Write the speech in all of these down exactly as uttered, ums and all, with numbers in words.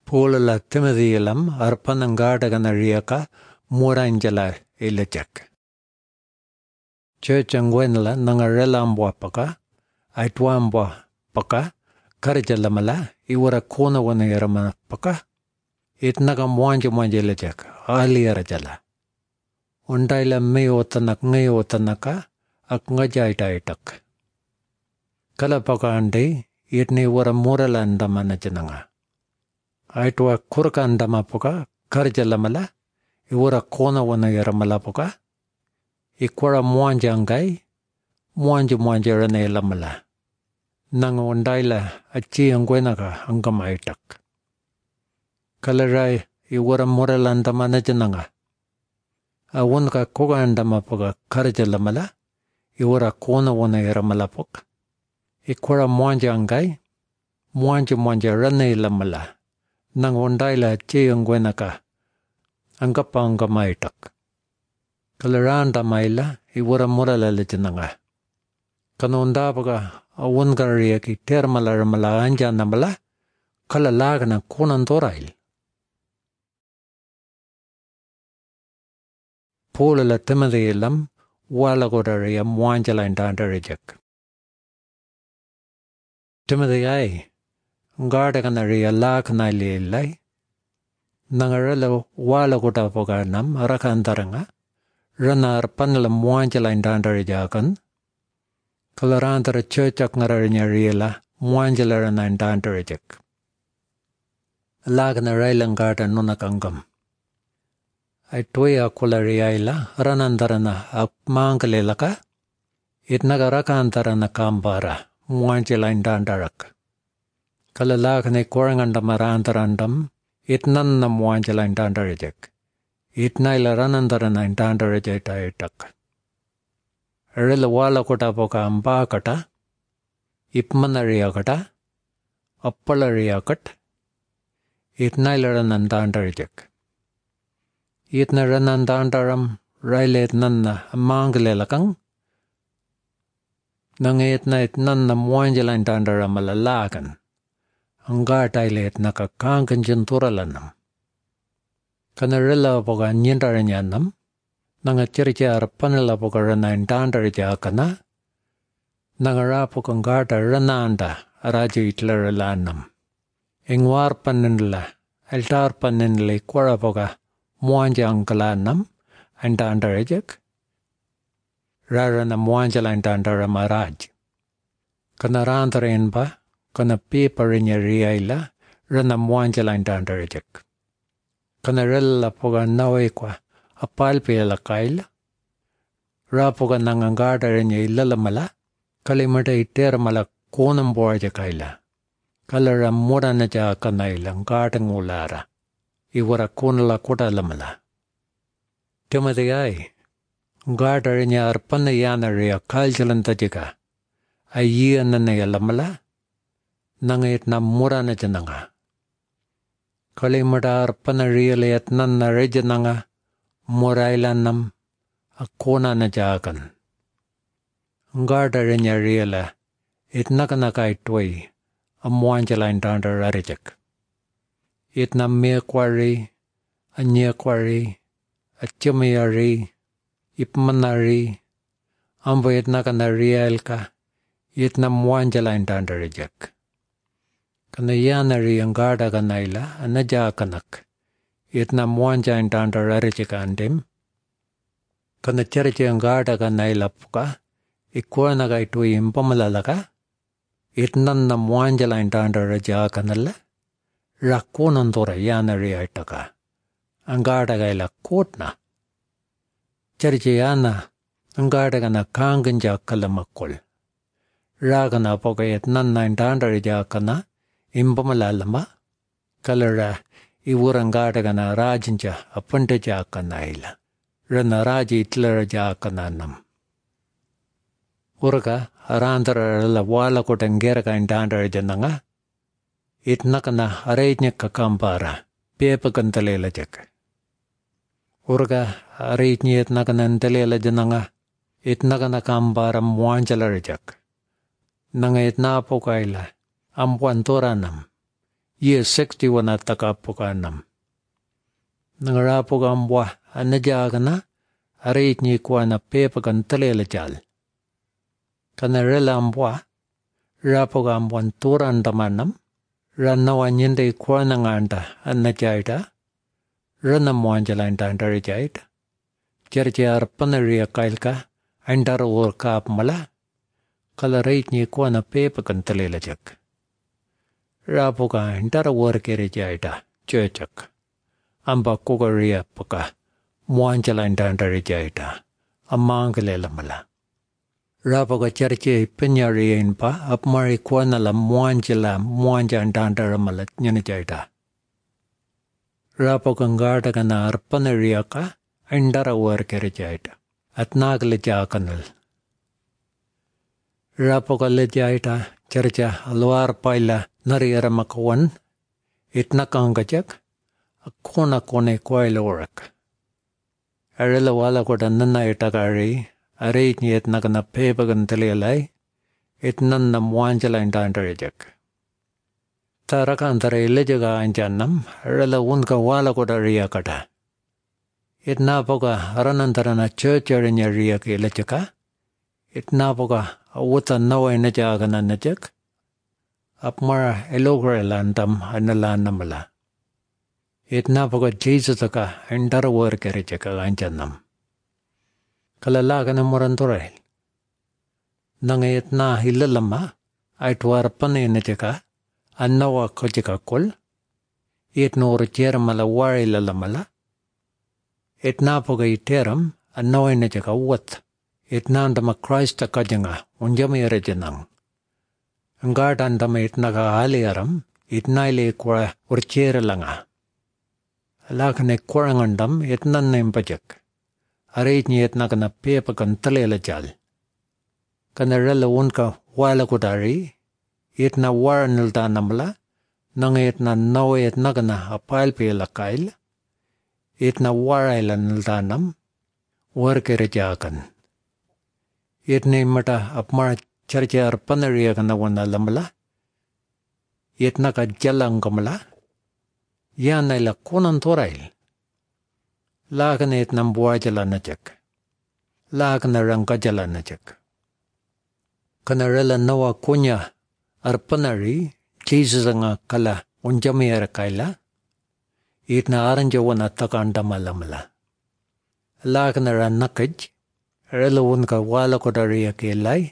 Pulala Timothylam Arpanangadaganaryaka Murangela Ilachak. Church Angwenla Nangarelambwa Paka, Aitwambwa Paka, Karajalamala, Iwara Kona Wanayarama Paka, Itnaga Mwanja Mwanjelajak, Aliarajala. Undaila Meotanak Neotanaka, Akngajaitak. Kalapaka Ande, Itni wara Muralanda Manajananga. Aitwa Kurkandama Poka, Karajalamala, Iwara Kona Wanayarama Poka, Ikwara Mwanjangai, Mwanja Mwanjarane Lamala. Nang Undaila, Achi Angwenaga, Angamaitak. Kalarai, Iwara Muralanda Manajananga. Awunka Kogandama Poka, Karajalamala, Iwara Kona Wanayarama Poka. Ikwara Mwanjangai, Mwanja Mwanjarane Lamala. Nang Undaila, Chi Angwenaka, Angapangamaitak. Kalaranda Maila, Iwara Murala Lejananga. Kanondabaga, Awungariaki, Termalamala Anja Namala, Kalalagana Konandorail. Pulala Timothylam, Walagodaria, Mwanjala and Dandarijak. Timothy I, Gardaganaria Lakanaili Lai, Nangarello Walagodapoganam, Rakandaranga. Ranar Panela Mwanjala and Dandarijakan, Kalarandara Churchak Naranyariela, Mwanjala and Dandarijak. Lagana Railangata Nunakangam. I toya Kulariaila, Ranandarana, Akmangalelaka, Itnagarakantarana Kambara, Mwanjala and Dandarak. Kalalakane Korangandamarandam, Itnana Mwanjala and Dandarijak. Itnaila Ranandarana and Dandarajaitak. Rilla Wala Kotapoka Ambakata, Ipmanariakata, Appalariakat, Itnaila Ranandandarajak. Itna Ranandandaram, Railet Nana, Mangalelakang, Nangetna Itnana Mwanjala and Dandaramalakan, Angatailet Naka Kankan Jenturalanam. Kanarilla Poga Nyandaranyanam, Nangachiricha Panela Pogarana and Dandarijakana, Nangarapokangata Rananda, Raja Itlaranam, Ingwar Panenla, Altar Panenle Quarapoga, Mwanjangalanam, and Dandarajak, Rarana Mwanjala and Dandaramaraj. Kanarantarenba, Kana paper in your riaila, Rana Mwanjala and Dandarajak. Kanarella Poga Nawequa, a palpia kaila, Rapoga Nangangada and Lalamala, Kalimata Termala Konam Borja Kaila, Kalara Moranaja Kanaila, Garden Ulara, Iwara Konala Kota Lamala. Timothy I, Garda in your Panayanaria, Kaljalantajiga, a year Nanaya Lamala, Nangit Nam Moranajananga. Kalimadar Panariele at Nana Rejananga, Morailanam, a Kona Najakan. Garda Renyariela, it Nakanakai Tway, a Mwanjala and Danda Rarijak. It Namir Quarry, a Near Quarry, a Chumiari, Ipmanari, Ambo it Nakanarielka, it Nam Mwanjala and Danda Rijak. Kanayanari and Garda Ganaila, and Naja Kanak, Itna Mwanja and Danda Rarichikandim, Kanacharichi and Garda Ganaila Puka, Ikwanagai to Impomalalaka, Itnana Mwanjala and Danda Raja Kanala, Rakunandora Yanari Itaka, and Garda Gaila Kotna, Charichiana, and Garda Gana Kanganja Kalamakul, Ragana Poka Itnana and Danda Rajakana, Impomalalama, Kalara, Iwurangatagana Rajanja, a Puntaja Kanaila, Ranaraji Tlaraja Kananam. Uraka, Arandara la Wala Kotangeraka and Dandar Jananga, It Nakana, Arajna Kakambara, Pepa Kantalelajak. Uraka, Arajni et Nakanan Talela Jananga, It Nakana Kambara Mwanjalarajak. Nanga et Napokaila. Ampuantoranam, Year sixty one at Takapukanam. Nangarapugambwa, Anajagana, Arit Nikwana paper can telejal. Canarellambwa, Rapogambwan Turandamanam, Ranawanyende Kwananganda, Anajaita, Ranamwanjala and Tandarijait, Cherjar Panaria Kailka, Andara Workap Mala, Colourate Nikwana paper can telejak. Rapoga Andara Workerijaita, Churchak. Amba Kogaria Poka, Mwanjala and Tandarijata, a Mangalemala. Rapoga Churche Pinyari in Pa, up Marikwanala, Mwanjala, Mwanja and Tandaramalat Yanijata. Rapogangata Ganar Panariaka, Andara Workerijata, at Naglijakanal. Rapoga Lejaita, Churcha, Alwar Paila, Nariaramakwan, Itnakangajak. Kona kone koil orak. Arela wala ko danna itagari, arate ni et nagana pepagan telelai, it nan na mwanjala in tandarejak. Tarakantare lejaga anjanam, arela unka wala ko daria kata. It napoga aranantarana churcher in your riaki lechaka, it napoga awuta nawa in a jagana najak, upmara elogrelandam analanamala. It napoga Jesus ka entara work erechaka anjanam. Kalalagan morantorail. Nangayat na hilalama, ay tuwarpan na inachaka, annawa kochika kol, it no rechermala wari lalamala. It napoga iteram, annawa inachaka wat, it nandama Christa kajanga, unjami erejanang. Angatandama it naga aliaram, it naile kwa urchera langa. Lakane Korangandam, it none name Pajak. Arate ni et nakana paper can talela jal. Canarella unka wala kutari, it na waranil danamla, nang it na no et nagana a pile pela kail, it na warailan danam, workerejakan. It name mata apmar charjar panariakana wana lamala, it naka jalangamala. Yana la konan torail. Laganet nambuaj lanachak. Lagna rankaja lanachak. Kanarela nawa kunya arpanari, Jesus nga kala unjamiera kaila. Itna aranja wana takanda malamala. Lagna ranakaj, rela unka wala kodaria kelai.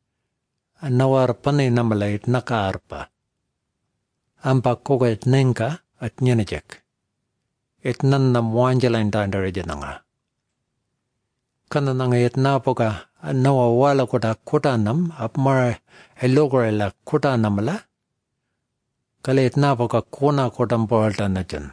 Nawa arpane namala itnaka arpa. Ampa kogat nenka. At nyanajak. It nan na mwanjala in tandarejananga. Kanananga it napoka, and no wala kota kotanam, upmara elogrela kotanamala. Kale it napoka kona kotam portanajan.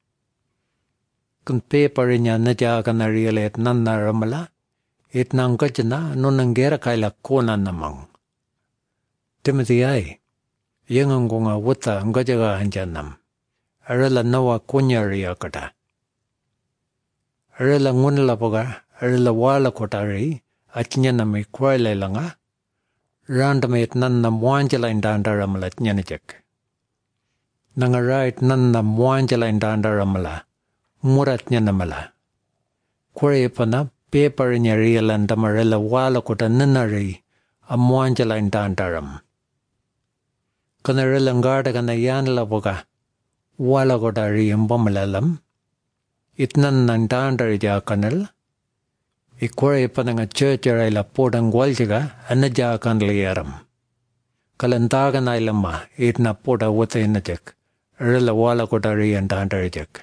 Kun paper in ya naja kana real it nanna ramala, it nangajana, nunangera kaila kona namang. Timothy I. Yangangunga wuta ngajaga anjanam. Arela nawa kunyaria kata. Arela ngunla poga, arela wala kotari, achnyana me kwaile langa, randamate nanna mwanjala in dandaramala nyanajak. Nangarait nanna mwanjala in dandaramala, murat nyanamala. Kore pana paper in yaria landamarela wala kota nanari, a mwanjala in dandaram. Kanarela ngada kana yanla poga, wala kodari mbamalalam, itnan nandandarija kanal, ikore pananga churcher ila podang waljaga, anaja kanliaram. Kalantagan ilama, itna poda wata inajak, rela wala kodari andandarijak.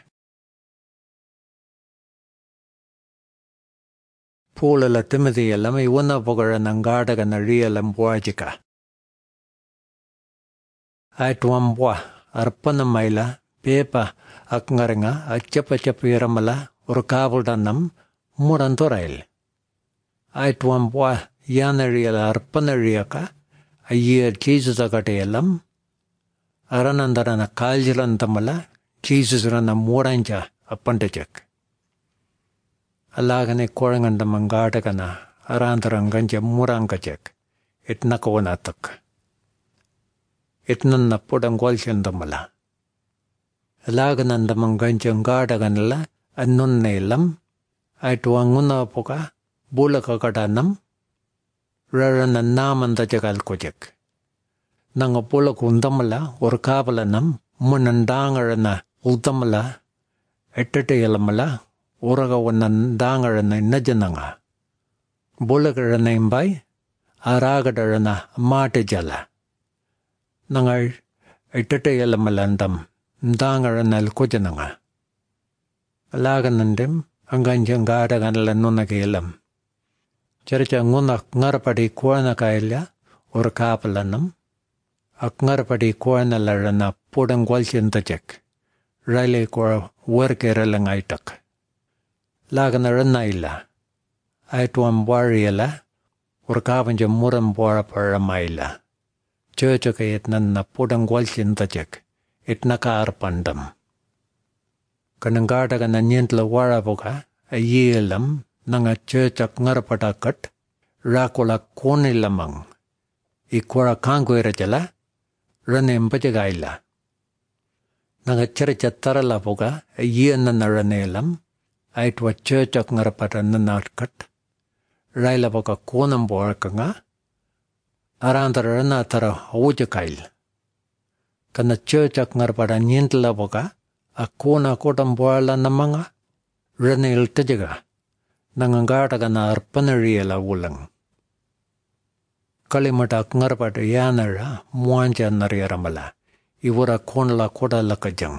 Pula la Timothy alam iwana pogara nangada kana real ambwajika. Aitwambwa, arpana maila, pepa akngarenga achapa chapiramala urkabuldanam murantorail. Aitwambwa yanariala arpanariaka a year Jesus agatelam aranandarana kaljilantamala Jesus rana muranja apandajak. Alagane korangandamangatakana arantaranganja murangajak itnakawanatak. Itnan na podangwalshandamala. laganandamang ganjang gadaganala annun nelam aitu anguna poka bulaka kadanam rarana namanda jagal kojek nanga bulak undamala or kabalanam munandangarana udamala ettatayalamala uraga wanandangarana najananga bulagarana imbai aragadarana matajala nangar ettatayalamala Ndangaranal kojananga. Alaganandem, anganjang gadaganala nunagilam. Charicha ngunak ngarapadi kuana kaila, or kapalanam. Ak ngarapadi kuana larana podang walchin tajek. Riley kora workeralang aitak. Laganaranaila. Aituam wariela, or kapanjam muram bora paramaila. Churchakayat nan na podang walchin tajek. Itnaka arpandam. Kanangada kana nyentla waraboka a yelam nanga churchak ngarapatakat rakola kone lamang. Ikwara kanguera jala rane mpajagaila. Nanga churcha tarala boka a yena naranelam aitwa churchak ngarapata nanatkat raila boka konam borakanga arandara rana tara hojakail. Kana churchak ngarpada nyentla boka akona kotam boala namanga renel tejaga nangangata kana arpanariela ulang kalimata ngarpada yanara muanja nariyaramala iwara konla koda lakajang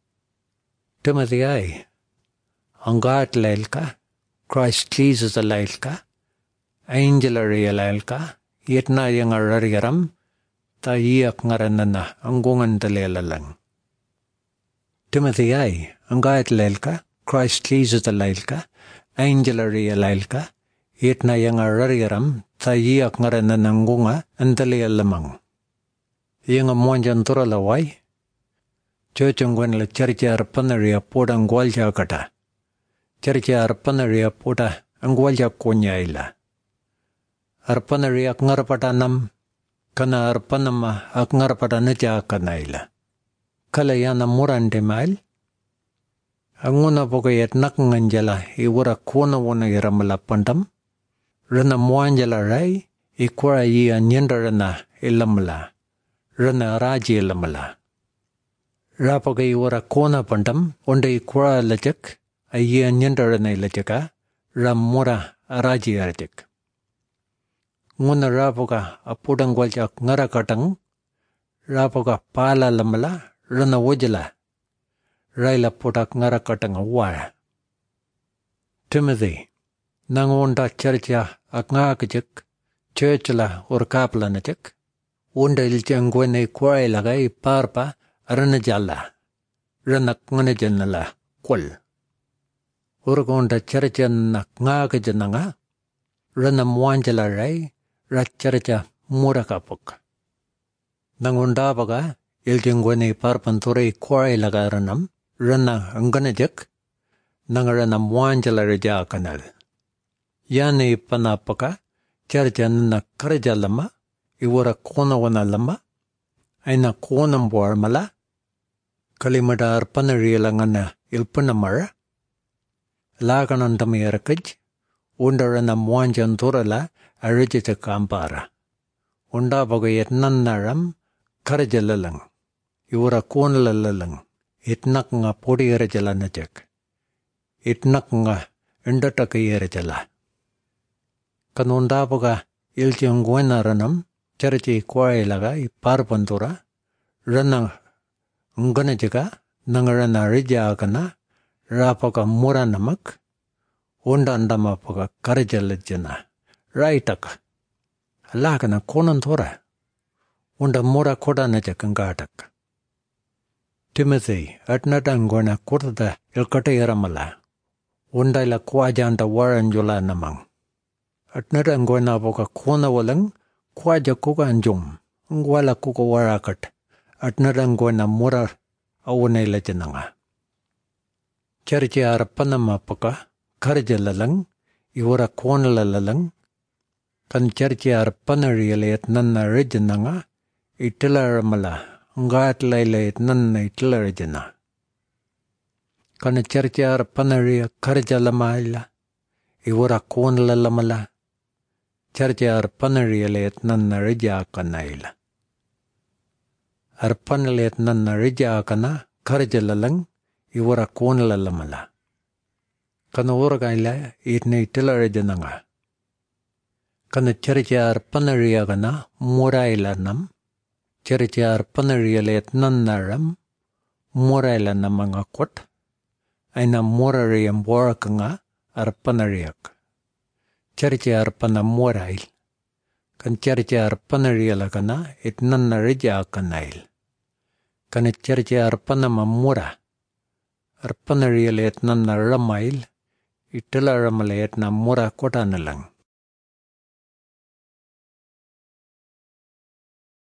Timothy ai angat lelka Christ Jesus alailka angel arielailka yetna yang arariyaram ta iyak ngaranana anggungan talelalang. Timothy ay, angayat lelka, Christ Jesus talailka, angel arialailka, itna yang arariaram, ta iyak ngaranana anggunga antalelamang. Yang amuanjan turalaway, churchungwan la charcha arpanaria poda angwalja kata. Charcha arpanaria poda angwalja konyaila. Arpanaria ngarpatanam, kana arpanama ak ngarapatana ja kanaila. Kala yana murande mail. Anguna pokayat nakanganjala iwara kona wana iramala pandam. Rana muanjala rai ikwara iya nyendarana ilamala. Rana raji ilamala. Rapaka iwara kona pandam onde ikwara lajak iya nyendarana ilajaka ram mura raji arjak. Nguna rapoka apudang waljak ngarakatang rapoka pala lamala rana wajala raila putak ngarakatang awara. Timothy nangonda charcha akngakajak churchla or kapla najak unda iljangwene kwaila gai parpa rana jala rana nganajanala kwal. Urgonda charcha nakngakajananga rana muanjala rai Racharcha murakapok. Nangundabaga iljingwene parpanture kwae lagaranam rana anganajak nangarana muanjala raja kanal. Yane panapaka charcha na karaja lama iwara kona wana lama aina konam mala kalimata arpanariyalangana ilpanamara laganandamayarakaj undarana muanjanturala Arijita kampara. Unda bagayat nannaram karajalalang. Iwara konalalang. Itnak nga podi arajala najak. Itnak nga indataka arajala. Kanunda baga ilchang gwena ranam charchi kwae laga iparpantura rana nganajaga nangarana rija akana rapaka mura namak unda andama paka karajalajana. Raitak. Alakana konan tora. Unda mura koda najakangatak. Timothy atnatangona kurta ilkata yaramala. Unda ila kwajanta waranjula namang. Atnatangona boka kona walang kwaja kuka anjum. Ngwala kuka warakat. Atnatangona mura awuna ila jananga. Charchi arapanama paka karjalalang iwara kona lalalang kan charchi arpanariyalait nanna rijananga itilaramala ngat lailayat nanna itilarajana Kana cercar panaria karjalamaila. Iwara konlalamala. Cercar panaria let nanna rija kanaila. Arpanalet nanna rija kana karjalalang iwara konlalamala. Kana uragaila itne itila rejananga. Kana cercar panaria kana muraila nam. Cercar panaria let nannaram muraila namanga kot. Aina morariam borakanga arpanariak. Cercar pana morail. Kan cercar panaria lakana it nanna rija kanail. Kana cercar panama mora. Arpanaria let nanna ramail. Itila ramalet na mora kotanalang.